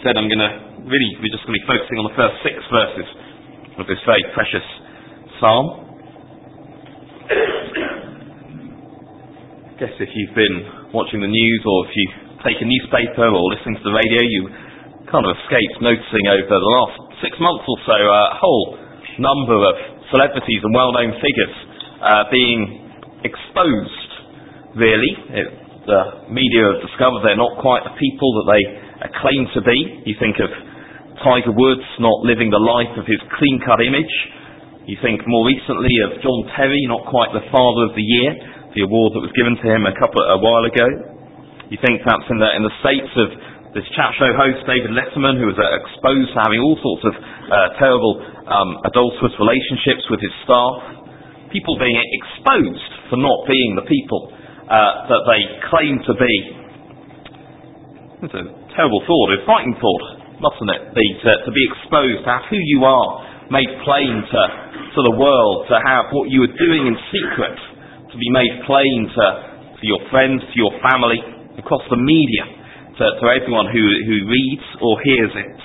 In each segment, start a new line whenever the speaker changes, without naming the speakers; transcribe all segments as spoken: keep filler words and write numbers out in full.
said, I'm going to really, we're just going to be focusing on the first six verses of this very precious psalm. I guess if you've been watching the news, or if you take a newspaper or listening to the radio, you kind of escaped noticing over the last six months or so a whole number of celebrities and well-known figures uh, being exposed, really. It, the media have discovered they're not quite the people that they claim to be. You think of Tiger Woods not living the life of his clean-cut image. You think more recently of John Terry, not quite the Father of the Year, the award that was given to him a couple a while ago. You think perhaps in the in the States of this chat show host David Letterman, who was uh, exposed to having all sorts of uh, terrible um, adulterous relationships with his staff. People being exposed for not being the people uh, that they claim to be. It's a terrible thought, a frightening thought, mustn't it be, to, to be exposed, to have who you are made plain to, to the world, to have what you are doing in secret to be made plain to, to your friends, to your family, across the media, to, to everyone who, who reads or hears it.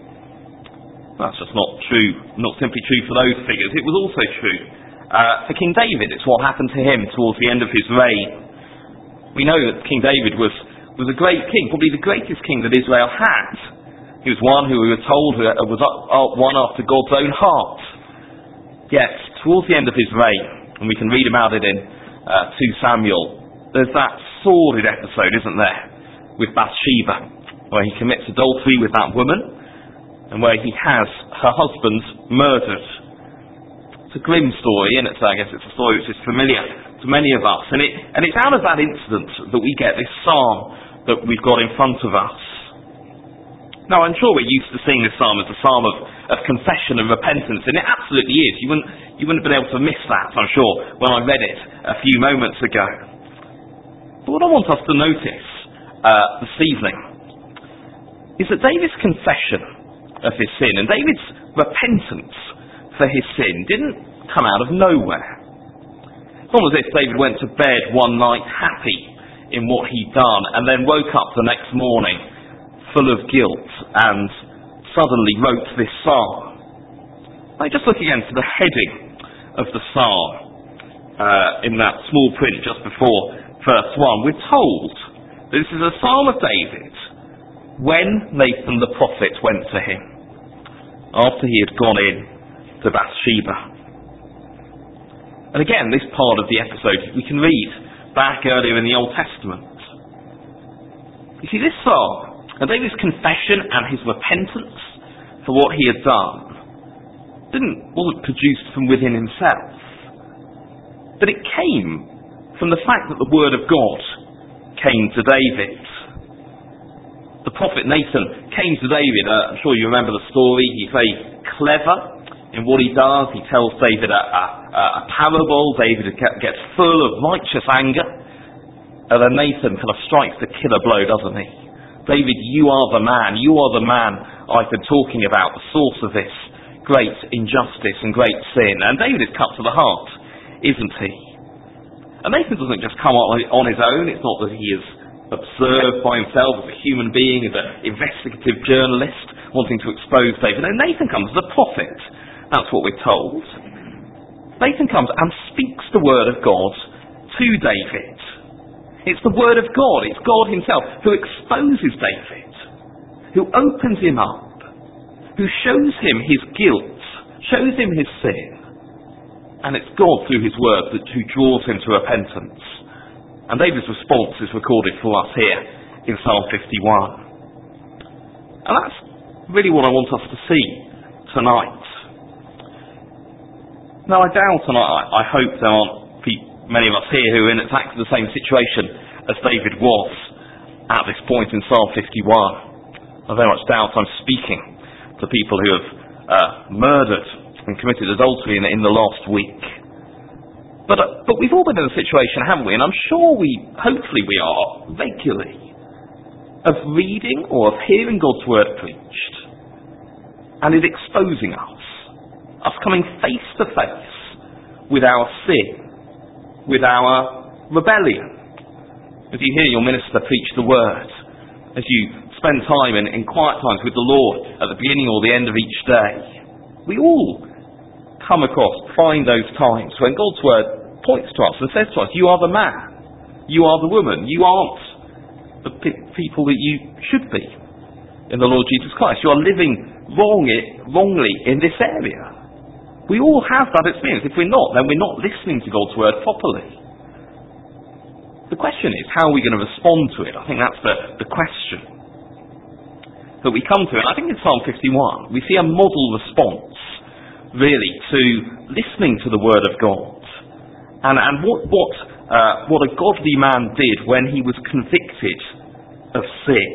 That's just not true, not simply true for those figures. It was also true uh, for King David. It's what happened to him towards the end of his reign. We know that King David was was a great king, probably the greatest king that Israel had. He was one who we were told was one after God's own heart. Yet, towards the end of his reign, and we can read about it in uh, two Samuel, there's that sordid episode, isn't there, with Bathsheba, where he commits adultery with that woman, and where he has her husband murdered. It's a grim story, and it's, I guess it's a story which is familiar to many of us. And, it, and it's out of that incident that we get this psalm that we've got in front of us. Now, I'm sure we're used to seeing this psalm as a psalm of, of confession and repentance, and it absolutely is. You wouldn't, you wouldn't have been able to miss that, I'm sure, when I read it a few moments ago. But what I want us to notice uh, this evening is that David's confession of his sin and David's repentance for his sin didn't come out of nowhere. It's not as if David went to bed one night happy in what he'd done and then woke up the next morning full of guilt and suddenly wrote this psalm. I just look again to the heading of the psalm uh, in that small print just before verse one. We're told that this is a psalm of David when Nathan the prophet went to him after he had gone in to Bathsheba. And again, this part of the episode we can read back earlier in the Old Testament. You see, this psalm, and David's confession and his repentance for what he had done, didn't wasn't produced from within himself, but it came from the fact that the word of God came to David. The prophet Nathan came to David. Uh, I'm sure you remember the story. He's very clever in what he does. He tells David a, a, a parable. David gets full of righteous anger. And then Nathan kind of strikes the killer blow, doesn't he? David, you are the man. You are the man I've been talking about, the source of this great injustice and great sin. And David is cut to the heart, isn't he? And Nathan doesn't just come on his own. It's not that he is observed by himself as a human being, as an investigative journalist wanting to expose David. No, Nathan comes as a prophet. That's what we're told. Nathan comes and speaks the word of God to David. It's the word of God. It's God himself who exposes David, who opens him up, who shows him his guilt, shows him his sin. And it's God through his word that who draws him to repentance. And David's response is recorded for us here in Psalm fifty-one. And that's really what I want us to see tonight. Now, I doubt and I, I hope there aren't many of us here who are in exactly the same situation as David was at this point in Psalm fifty-one. I very much doubt I'm speaking to people who have uh, murdered and committed adultery in, in the last week. But, uh, but we've all been in a situation, haven't we? And I'm sure we, hopefully we are, regularly, of reading or of hearing God's word preached, and it exposing us, us coming face to face with our sin, with our rebellion. As you hear your minister preach the word, as you spend time in, in quiet times with the Lord at the beginning or the end of each day. We all come across, find those times when God's word points to us and says to us, you are the man, you are the woman, you aren't the pe- people that you should be in the Lord Jesus Christ. You are living wrong, wrongly in this area. We all have that experience. If we're not, then we're not listening to God's word properly. The question is, how are we going to respond to it? I think that's the, the question that we come to. And I think in Psalm fifty-one, we see a model response, really, to listening to the word of God. And, and what, what, uh, what a godly man did when he was convicted of sin.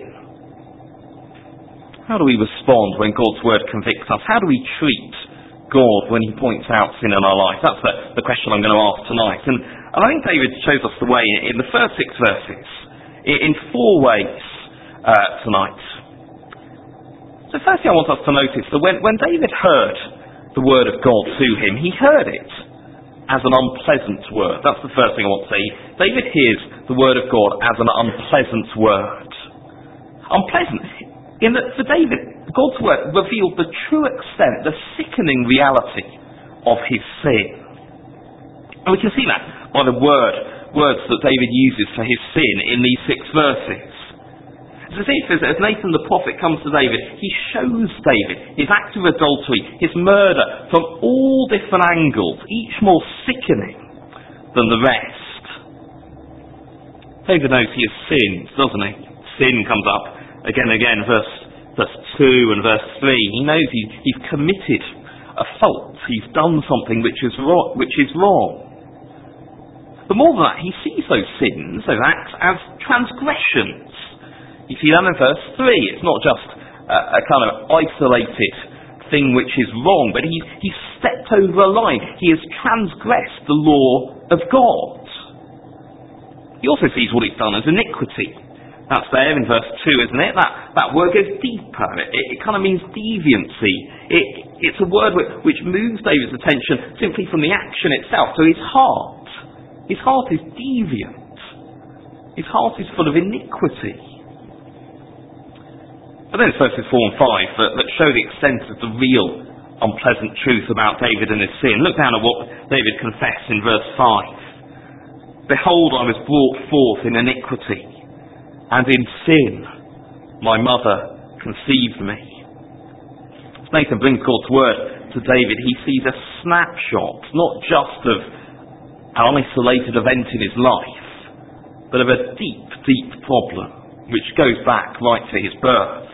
How do we respond when God's word convicts us? How do we treat God when he points out sin in our life? That's the, the question I'm going to ask tonight. And, and I think David shows us the way in, in the first six verses, in, in four ways uh, tonight. So firstly I want us to notice that when, when David heard the word of God to him, he heard it as an unpleasant word. That's the first thing I want to say. David hears the word of God as an unpleasant word. Unpleasant. In that for David, God's word revealed the true extent, the sickening reality of his sin. And we can see that by the word, words that David uses for his sin in these six verses. As it says, as Nathan the prophet comes to David, he shows David his act of adultery, his murder, from all different angles, each more sickening than the rest. David knows he has sinned, doesn't he? Sin comes up again and again, verse, verse two and verse three. He knows he, he's committed a fault. He's done something which is wrong, which is wrong. But more than that, he sees those sins, those acts, as transgressions. You see that in verse three. It's not just a, a kind of isolated thing which is wrong, but he's, he's stepped over a line. He has transgressed the law of God. He also sees what he's done as iniquity. That's there in verse two, isn't it? That, that word goes deeper. It, it, it kind of means deviancy. It, it's a word which, which moves David's attention simply from the action itself to his heart. His heart is deviant. His heart is full of iniquity. But then it's verses four and five that, that show the extent of the real unpleasant truth about David and his sin. Look down at what David confessed in verse five. Behold, I was brought forth in iniquity, and in sin my mother conceived me. As Nathan brings God's word to David, he sees a snapshot, not just of an isolated event in his life, but of a deep, deep problem, which goes back right to his birth.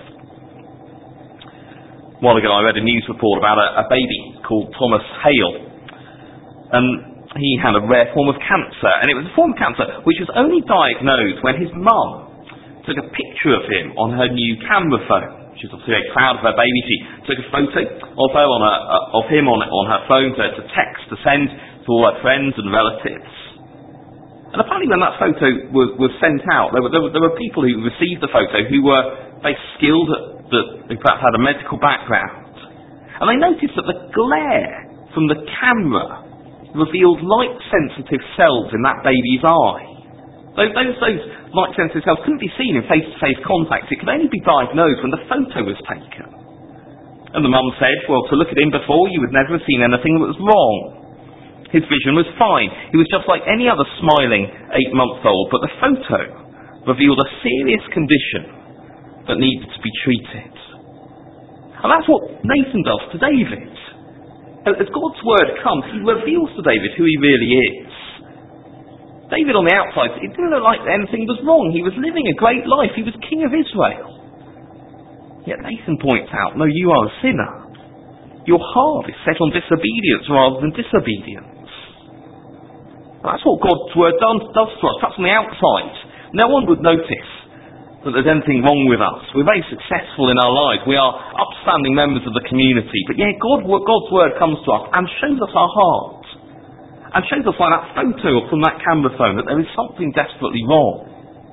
A while ago I read a news report about a, a baby called Thomas Hale, and he had a rare form of cancer, and it was a form of cancer which was only diagnosed when his mum took a picture of him on her new camera phone. She was obviously very proud of her baby. She took a photo of her on her, uh, of him on, on her phone to, to text, to send to all her friends and relatives. And apparently when that photo was, was sent out, there were, there, were, there were people who received the photo who were very skilled, at, that in fact had a medical background. And they noticed that the glare from the camera revealed light-sensitive cells in that baby's eye. Those, those, those light-sensitive cells couldn't be seen in face-to-face contact. It could only be diagnosed when the photo was taken. And the mum said, well, to look at him before, you would never have seen anything that was wrong. His vision was fine. He was just like any other smiling eight-month-old, but the photo revealed a serious condition that needed to be treated. And that's what Nathan does to David. As God's word comes, he reveals to David who he really is. David on the outside, it didn't look like anything was wrong. He was living a great life. He was king of Israel. Yet Nathan points out, no, you are a sinner. Your heart is set on disobedience rather than disobedience. That's what God's word does, does to us. Perhaps on the outside, no one would notice that there's anything wrong with us. We're very successful in our lives. We are upstanding members of the community. But yeah, God, God's word comes to us and shows us our heart. And shows us by that photo from that camera phone that there is something desperately wrong.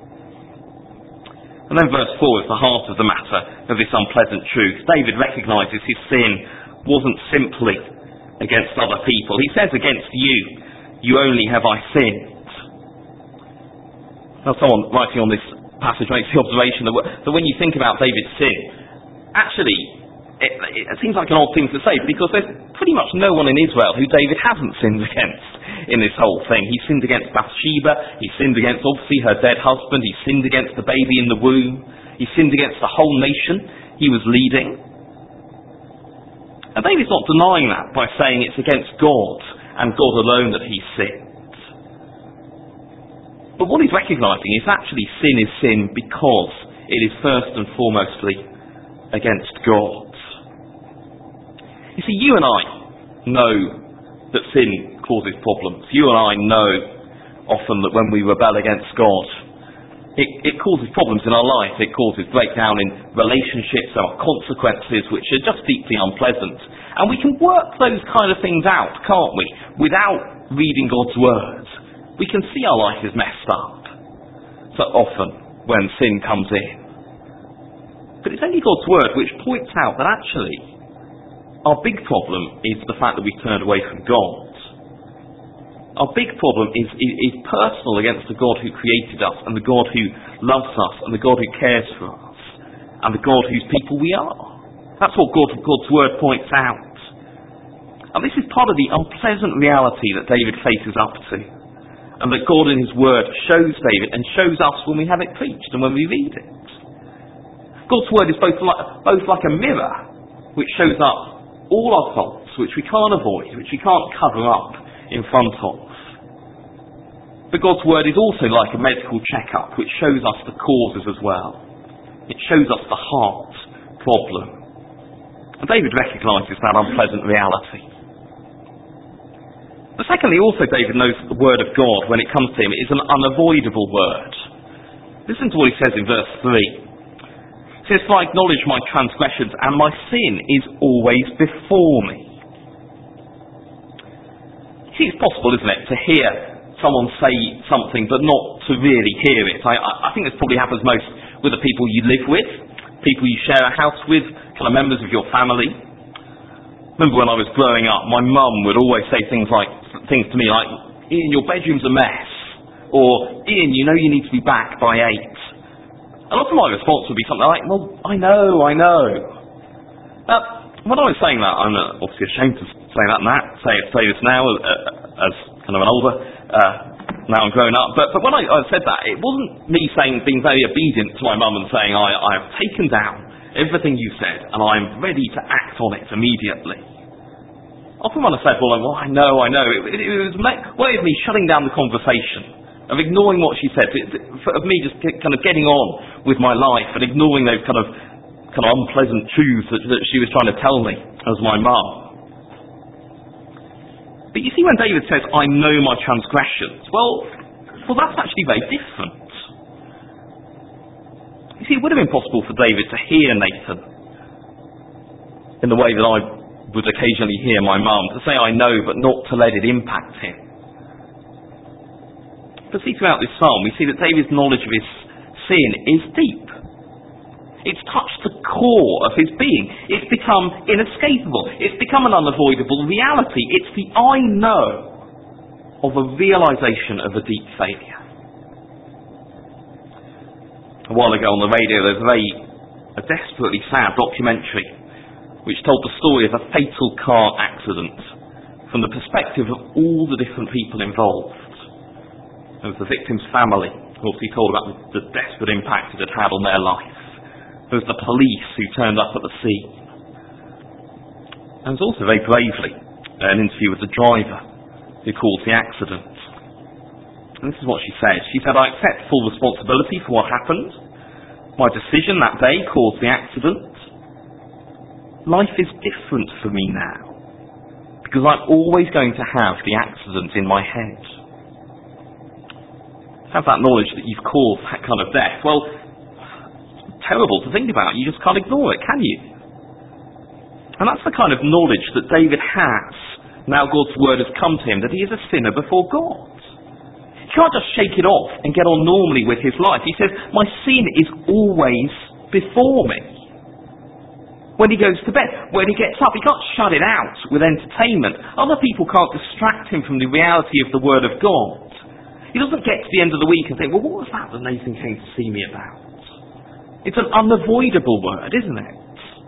And then verse four is the heart of the matter of this unpleasant truth. David recognises his sin wasn't simply against other people. He says, against you, you only have I sinned. Now someone writing on this passage makes the observation that, that when you think about David's sin, actually, it, it seems like an odd thing to say, because there's pretty much no one in Israel who David hasn't sinned against in this whole thing. He sinned against Bathsheba, he sinned against, obviously, her dead husband, he sinned against the baby in the womb, he sinned against the whole nation he was leading. And David's not denying that by saying it's against God and God alone that he sinned. But what he's recognising is actually sin is sin because it is first and foremostly against God. You see, you and I know that sin causes problems. You and I know often that when we rebel against God, it, it causes problems in our life. It causes breakdown in relationships. There are consequences which are just deeply unpleasant. And we can work those kind of things out, can't we? Without reading God's Word. We can see our life is messed up so often when sin comes in. But it's only God's Word which points out that actually our big problem is the fact that we've turned away from God. Our big problem is, is, is personal against the God who created us, and the God who loves us, and the God who cares for us, and the God whose people we are. That's what God, God's Word points out. And this is part of the unpleasant reality that David faces up to, and that God in his Word shows David and shows us when we have it preached and when we read it. God's Word is both like, both like a mirror, which shows up all our faults, which we can't avoid, which we can't cover up in front of. But God's Word is also like a medical checkup, which shows us the causes as well. It shows us the heart problem. And David recognises that unpleasant reality. But secondly, also David knows that the Word of God, when it comes to him, is an unavoidable word. Listen to what he says in verse three. He says, "For I acknowledge my transgressions, and my sin is always before me." See, it's possible, isn't it, to hear someone say something but not to really hear it. I, I think this probably happens most with the people you live with, people you share a house with, kind of members of your family. Remember when I was growing up, my mum would always say things like things to me like, "Ian, your bedroom's a mess," or "Ian, you know you need to be back by eight." And often my response would be something like, "Well, I know, I know." Now, when I was saying that, I'm obviously ashamed to say that and that, say, say this now uh, as kind of an older, uh, now I'm grown up, but, but when I, I said that, it wasn't me saying, being very obedient to my mum and saying, I, I have taken down everything you said and I'm ready to act on it immediately. Often when I said, well, well I know, I know, it, it, it was a way of me shutting down the conversation, of ignoring what she said, of me just kind of getting on with my life and ignoring those kind of kind of unpleasant truths that, that she was trying to tell me as my mum. But you see, when David says, "I know my transgressions," well, well, that's actually very different. You see, it would have been possible for David to hear Nathan in the way that I would occasionally hear my mum, to say, "I know," but not to let it impact him. But see, throughout this psalm, we see that David's knowledge of his sin is deep. It's touched the core of his being. It's become inescapable. It's become an unavoidable reality. It's the I know of a realisation of a deep failure. A while ago on the radio, there was a very a desperately sad documentary which told the story of a fatal car accident from the perspective of all the different people involved. There was the victim's family, who obviously told about the, the desperate impact it had had on their life. There was the police who turned up at the scene. There was also very bravely an interview with the driver who caused the accident. And this is what she said. She said, "I accept full responsibility for what happened. My decision that day caused the accident. Life is different for me now, because I'm always going to have the accident in my head." Have that knowledge that you've caused that kind of death. Well, it's terrible to think about. You just can't ignore it, can you? And that's the kind of knowledge that David has. Now God's word has come to him, that he is a sinner before God. He can't just shake it off and get on normally with his life. He says, "My sin is always before me." When he goes to bed, when he gets up, he can't shut it out with entertainment. Other people can't distract him from the reality of the Word of God. He doesn't get to the end of the week and think, well, what was that that Nathan came to see me about? It's an unavoidable word, isn't it?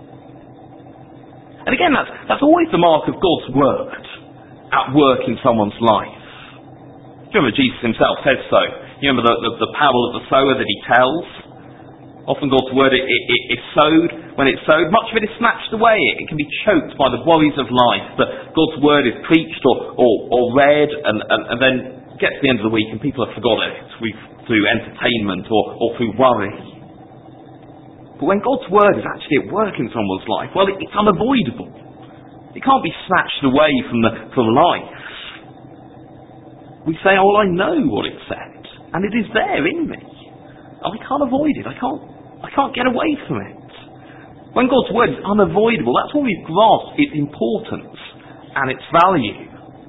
And again, that's, that's always the mark of God's word at work in someone's life. Do you remember Jesus himself says so? You remember the, the, the parable of the sower that he tells? Often God's word it, it, it is sowed. When it's sowed, much of it is snatched away. It can be choked by the worries of life. But God's word is preached or, or, or read and, and, and then gets to the end of the week and people have forgotten it through entertainment or, or through worry. But when God's word is actually at work in someone's life, well, it, it's unavoidable. It can't be snatched away from, the, from life. We say, oh, well, I know what it said. And it is there in me. I can't avoid it. I can't, I can't get away from it. When God's word is unavoidable, that's when we've grasped its importance and its value.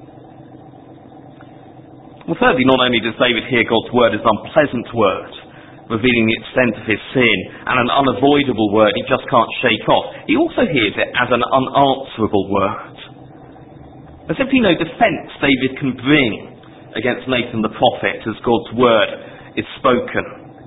Well, thirdly, not only does David hear God's word as an unpleasant word, revealing the extent of his sin, and an unavoidable word he just can't shake off, he also hears it as an unanswerable word. There's simply no defence David can bring against Nathan the prophet as God's word is spoken.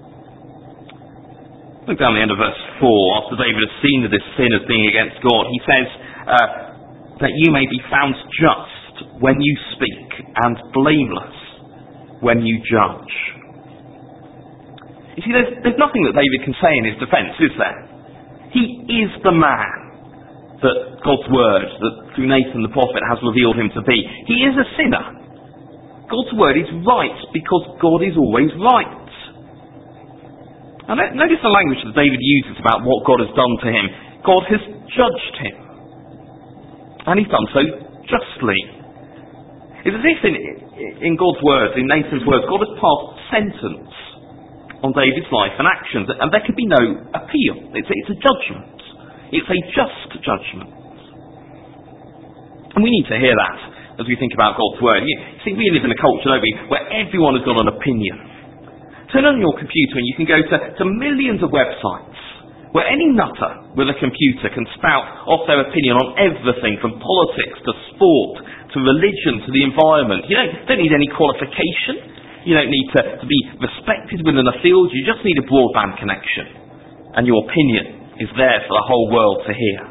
Look down the end of verse four. After David has seen this sin as being against God, he says uh, that you may be found just when you speak and blameless when you judge. You see, there's, there's nothing that David can say in his defence, is there? He is the man that God's word, that through Nathan the prophet, has revealed him to be. He is a sinner. God's word is right because God is always right. And notice the language that David uses about what God has done to him. God has judged him. And he's done so justly. It's as if in, in God's words, in Nathan's words, God has passed sentence on David's life and actions, and there can be no appeal. It's, it's a judgment. It's a just judgment. And we need to hear that as we think about God's word. You see, we live in a culture, don't we, where everyone has got an opinion. Turn on your computer and you can go to, to millions of websites where any nutter with a computer can spout off their opinion on everything from politics to sport to religion to the environment. You don't, don't need any qualification. You don't need to, to be respected within a field. You just need a broadband connection. And your opinion is there for the whole world to hear.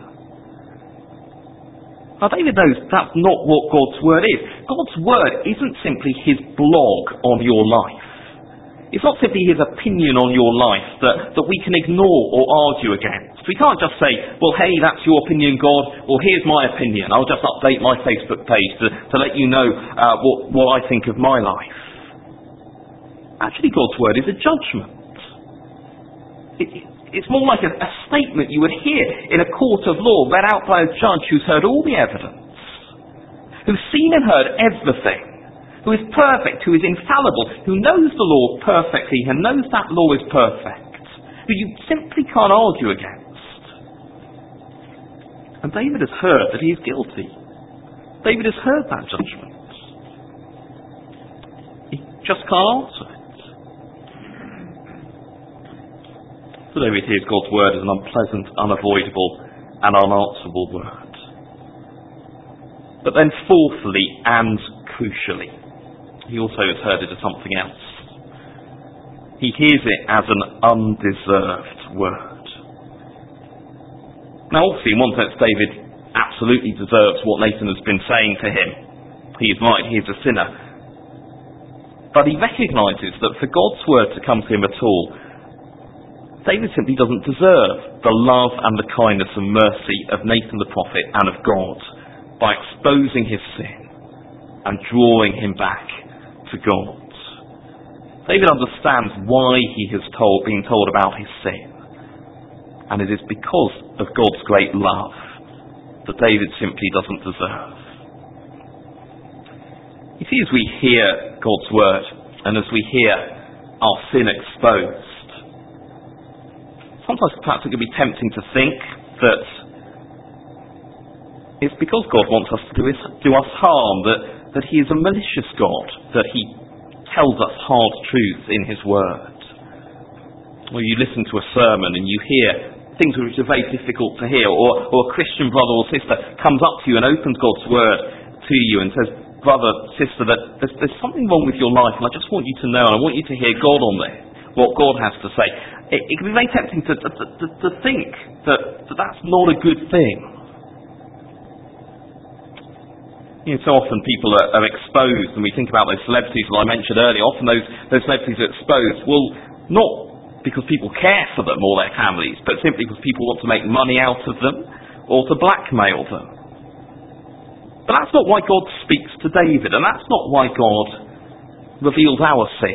Now, David knows that's not what God's word is. God's word isn't simply his blog on your life. It's not simply his opinion on your life that, that we can ignore or argue against. We can't just say, well, hey, that's your opinion, God. Well, here's my opinion. I'll just update my Facebook page to, to let you know uh, what, what I think of my life. Actually, God's word is a judgment. It, it, it's more like a, a statement you would hear in a court of law read out by a judge who's heard all the evidence, who's seen and heard everything, who is perfect, who is infallible, who knows the law perfectly and knows that law is perfect, who you simply can't argue against. And David has heard that he is guilty. David has heard that judgment. He just can't answer it. So David hears God's word as an unpleasant, unavoidable and unanswerable word. But then fourthly and crucially, he also has heard it as something else. He hears it as an undeserved word. Now obviously in one sense David absolutely deserves what Nathan has been saying to him. He is right, he is a sinner. But he recognises that for God's word to come to him at all, David simply doesn't deserve the love and the kindness and mercy of Nathan the prophet and of God by exposing his sin and drawing him back to God. David understands why he has told, been told about his sin. And it is because of God's great love that David simply doesn't deserve. You see, as we hear God's word and as we hear our sin exposed, sometimes perhaps it can be tempting to think that it's because God wants us to do, his, do us harm, that that he is a malicious God, that he tells us hard truths in his word. Or you listen to a sermon and you hear things which are very difficult to hear, or, or a Christian brother or sister comes up to you and opens God's word to you and says, brother, sister, that there's, there's something wrong with your life, and I just want you to know, and I want you to hear God on this, what God has to say. It, it can be very tempting to, to, to, to think that, that that's not a good thing. You know, so often people are, are exposed, and we think about those celebrities that I mentioned earlier, often those, those celebrities are exposed, well, not because people care for them or their families, but simply because people want to make money out of them, or to blackmail them. But that's not why God speaks to David, and that's not why God reveals our sin.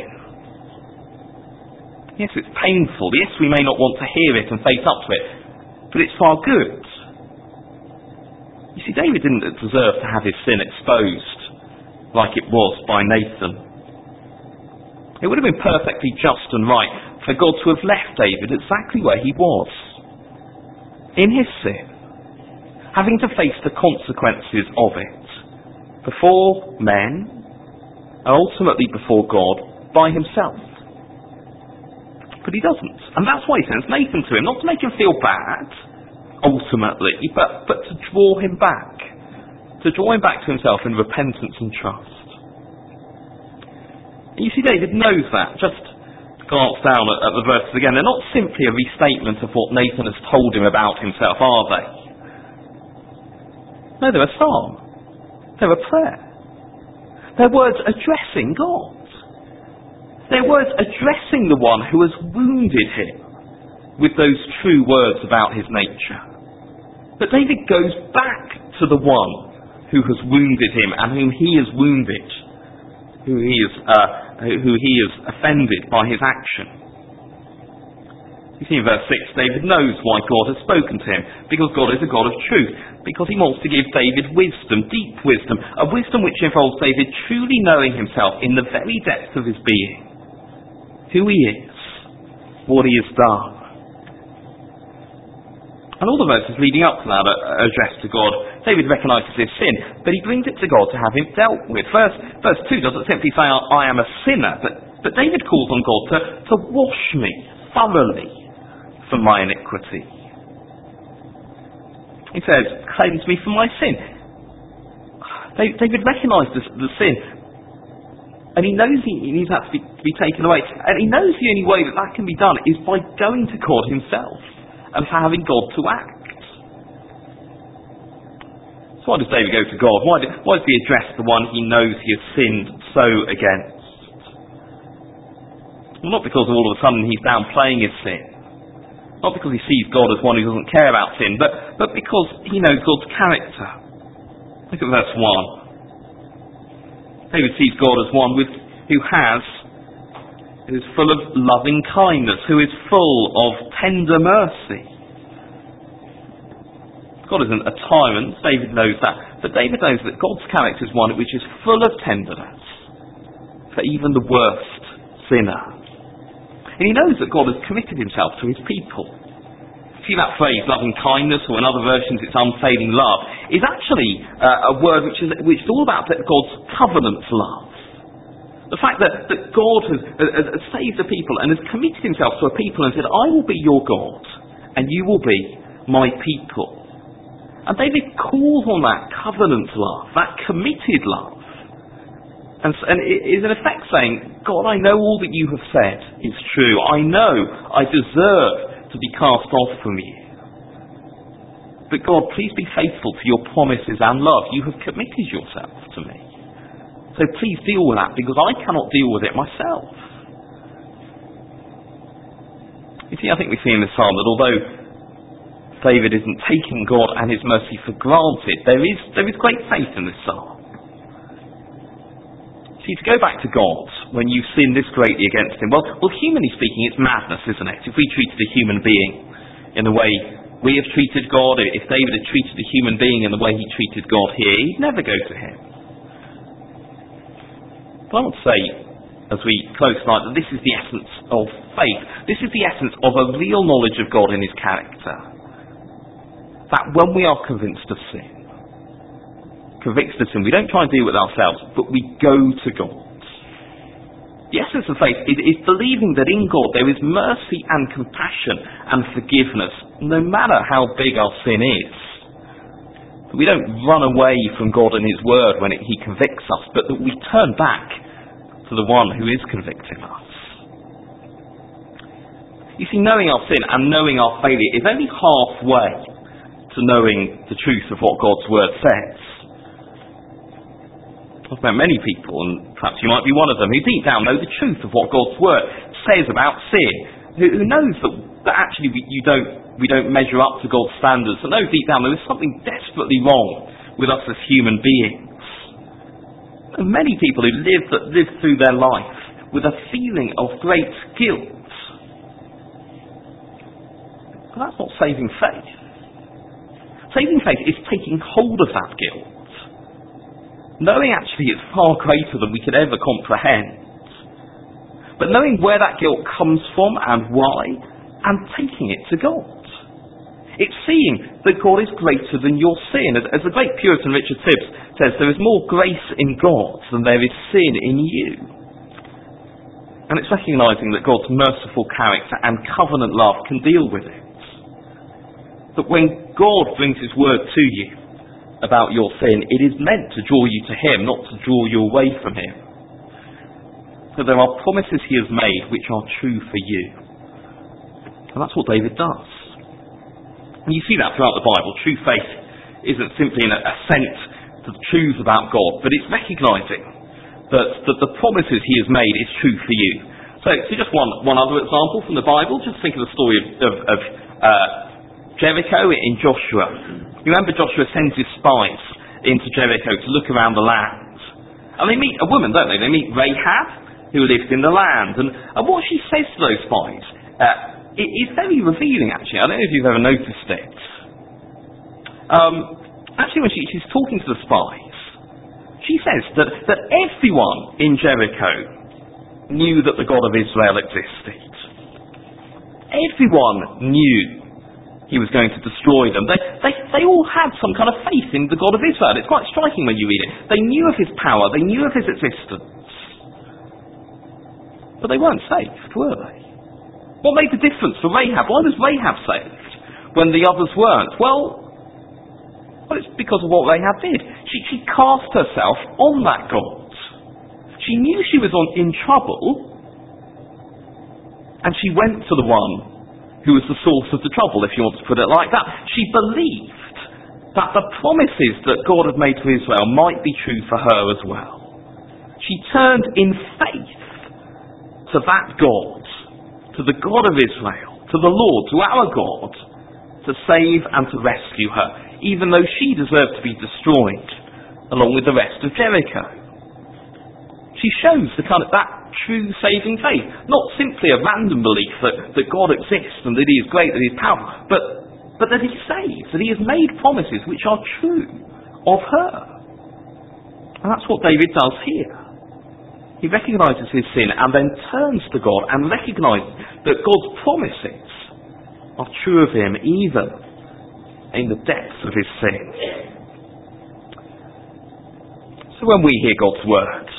Yes, it's painful. Yes, we may not want to hear it and face up to it, but it's for our good. You see, David didn't deserve to have his sin exposed like it was by Nathan. It would have been perfectly just and right for God to have left David exactly where he was, in his sin, having to face the consequences of it, before men, and ultimately before God, by himself. But he doesn't. And that's why he sends Nathan to him, not to make him feel bad, ultimately, but, but to draw him back. To draw him back to himself in repentance and trust. And you see, David knows that. Just glance down at, at the verses again. They're not simply a restatement of what Nathan has told him about himself, are they? No, they're a psalm. They're a prayer. They're words addressing God. They're words addressing the one who has wounded him with those true words about his nature. But David goes back to the one who has wounded him and whom he has wounded, who he has, uh, who he has offended by his action. You see in verse six, David knows why God has spoken to him, because God is a God of truth, because he wants to give David wisdom, deep wisdom, a wisdom which involves David truly knowing himself in the very depth of his being, who he is, what he has done. And all the verses leading up to that are addressed to God. David recognises his sin, but he brings it to God to have him dealt with. Verse, verse two doesn't simply say, I am a sinner, but, but David calls on God to, to wash me thoroughly from my iniquity. He says, cleanse me from my sin. David recognised the, the sin, and he knows he, he needs that to be, to be taken away. And he knows the only way that that can be done is by going to God himself and for having God to act. So why does David go to God? Why, do, why does he address the one he knows he has sinned so against? Well, not because all of a sudden he's downplaying his sin. Not because he sees God as one who doesn't care about sin, but, but because he knows God's character. Look at verse one. David sees God as one with, who has, who is full of loving kindness, who is full of tender mercy. God isn't a tyrant, David knows that, but David knows that God's character is one which is full of tenderness for even the worst sinner. And he knows that God has committed himself to his people. See that phrase, loving kindness, or in other versions it's unfailing love, is actually uh, a word which is, which is all about God's covenant love. The fact that, that God has, has, has saved the people and has committed himself to a people and said, I will be your God, and you will be my people. And David calls on that covenant love, that committed love. And, and it is in effect saying, God, I know all that you have said is true. I know I deserve to be cast off from you. But God, please be faithful to your promises and love. You have committed yourself to me. So please deal with that, because I cannot deal with it myself. You see, I think we see in this psalm that although David isn't taking God and his mercy for granted, there is, there is great faith in this psalm. See, to go back to God when you sin this greatly against him, well, well, humanly speaking, it's madness, isn't it? If we treated a human being in the way we have treated God, if David had treated a human being in the way he treated God here, he'd never go to him. But I want to say, as we close tonight, that this is the essence of faith. This is the essence of a real knowledge of God in his character. That when we are convinced of sin, convinced of sin, we don't try and deal with it ourselves, but we go to God. The essence of faith is, is believing that in God there is mercy and compassion and forgiveness, no matter how big our sin is. That we don't run away from God and his word when it, he convicts us, but that we turn back to the one who is convicting us. You see, knowing our sin and knowing our failure is only halfway to knowing the truth of what God's word says. I've met many people, and perhaps you might be one of them, who deep down know the truth of what God's word says about sin, who, who knows that, that actually we, you don't, we don't measure up to God's standards, and know deep down there is something desperately wrong with us as human beings. And many people who live, that live through their life with a feeling of great guilt. But that's not saving faith. Saving faith is taking hold of that guilt, knowing actually it's far greater than we could ever comprehend, but knowing where that guilt comes from and why, and taking it to God. It's seeing that God is greater than your sin. As, as the great Puritan Richard Sibbes says, there is more grace in God than there is sin in you. And it's recognising that God's merciful character and covenant love can deal with it. That when God brings his word to you about your sin, it is meant to draw you to him, not to draw you away from him. That there are promises he has made which are true for you. And that's what David does. And you see that throughout the Bible. True faith isn't simply an assent to the truth about God, but it's recognising that, that the promises he has made is true for you. So, so just one, one other example from the Bible. Just think of the story of, of, of uh, Jericho in Joshua. You remember Joshua sends his spies into Jericho to look around the land. And they meet a woman, don't they? They meet Rahab, who lived in the land. And, and what she says to those spies uh, it is very revealing, actually. I don't know if you've ever noticed it. Um, actually, when she, she's talking to the spies, she says that, that everyone in Jericho knew that the God of Israel existed. Everyone knew he was going to destroy them. They, they, they all had some kind of faith in the God of Israel. It's quite striking when you read it. They knew of his power. They knew of his existence. But they weren't saved, were they? What made the difference for Rahab? Why was Rahab saved when the others weren't? Well, well it's because of what Rahab did. She, she cast herself on that God. She knew she was on, in trouble, and she went to the one who was the source of the trouble, if you want to put it like that. She believed that the promises that God had made to Israel might be true for her as well. She turned in faith to that God, to the God of Israel, to the Lord, to our God, to save and to rescue her, even though she deserved to be destroyed, along with the rest of Jericho. She shows the kind of that true saving faith, not simply a random belief that, that God exists and that he is great, that he is powerful, but, but that he saves, that he has made promises which are true of her. And that's what David does here. He recognises his sin and then turns to God and recognises that God's promises are true of him even in the depths of his sin. So when we hear God's word,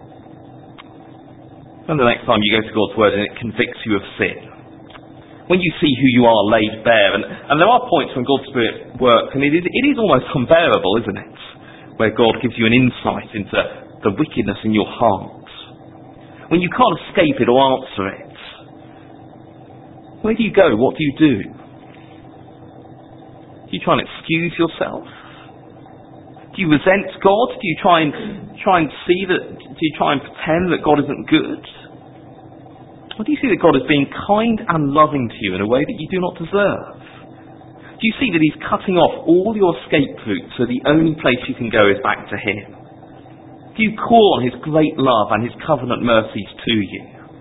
when the next time you go to God's word and it convicts you of sin, when you see who you are laid bare, and, and there are points when God's Spirit works, and it is, it is almost unbearable, isn't it? Where God gives you an insight into the wickedness in your heart. When you can't escape it or answer it, where do you go? What do you do? Do you try and excuse yourself? Do you resent God? Do you try and try and see that? Do you try and pretend that God isn't good? Or do you see that God is being kind and loving to you in a way that you do not deserve? Do you see that he's cutting off all your escape routes so the only place you can go is back to him? Do you call on his great love and his covenant mercies to you?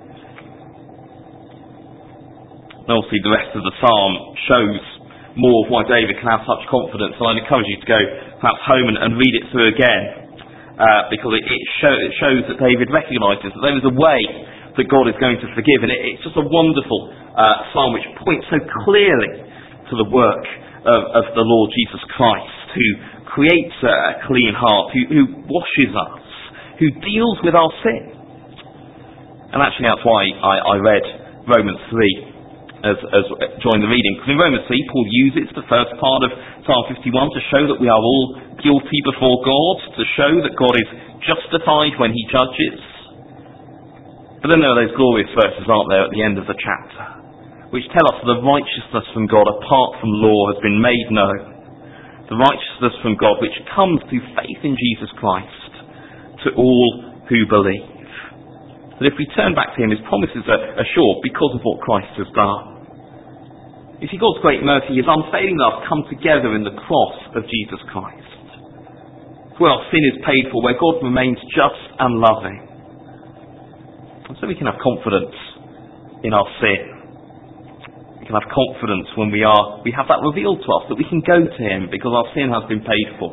And obviously the rest of the psalm shows more of why David can have such confidence, and I'd encourage you to go perhaps home and, and read it through again, uh, because it, it, show, it shows that David recognises that there is a way that God is going to forgive, and it, it's just a wonderful uh, psalm which points so clearly to the work of, of the Lord Jesus Christ, who creates a clean heart, who, who washes us, who deals with our sin. And actually that's why I, I read Romans three as, as join the reading. Because in Romans three, Paul uses the first part of Psalm fifty-one to show that we are all guilty before God, to show that God is justified when he judges. But then there are those glorious verses, aren't there, at the end of the chapter, which tell us the righteousness from God apart from law has been made known. The righteousness from God which comes through faith in Jesus Christ to all who believe. That if we turn back to him, his promises are, are sure because of what Christ has done. You see, God's great mercy, his unfailing love, come together in the cross of Jesus Christ. It's where our sin is paid for, where God remains just and loving. And so we can have confidence in our sin. We can have confidence when we are, we have that revealed to us, that we can go to him because our sin has been paid for.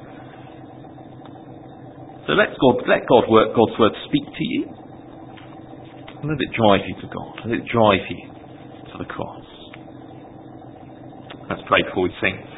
So let God, let God work, God's word speak to you. And let it drive you to God. Let it drive you to the cross. Let's pray before we sing.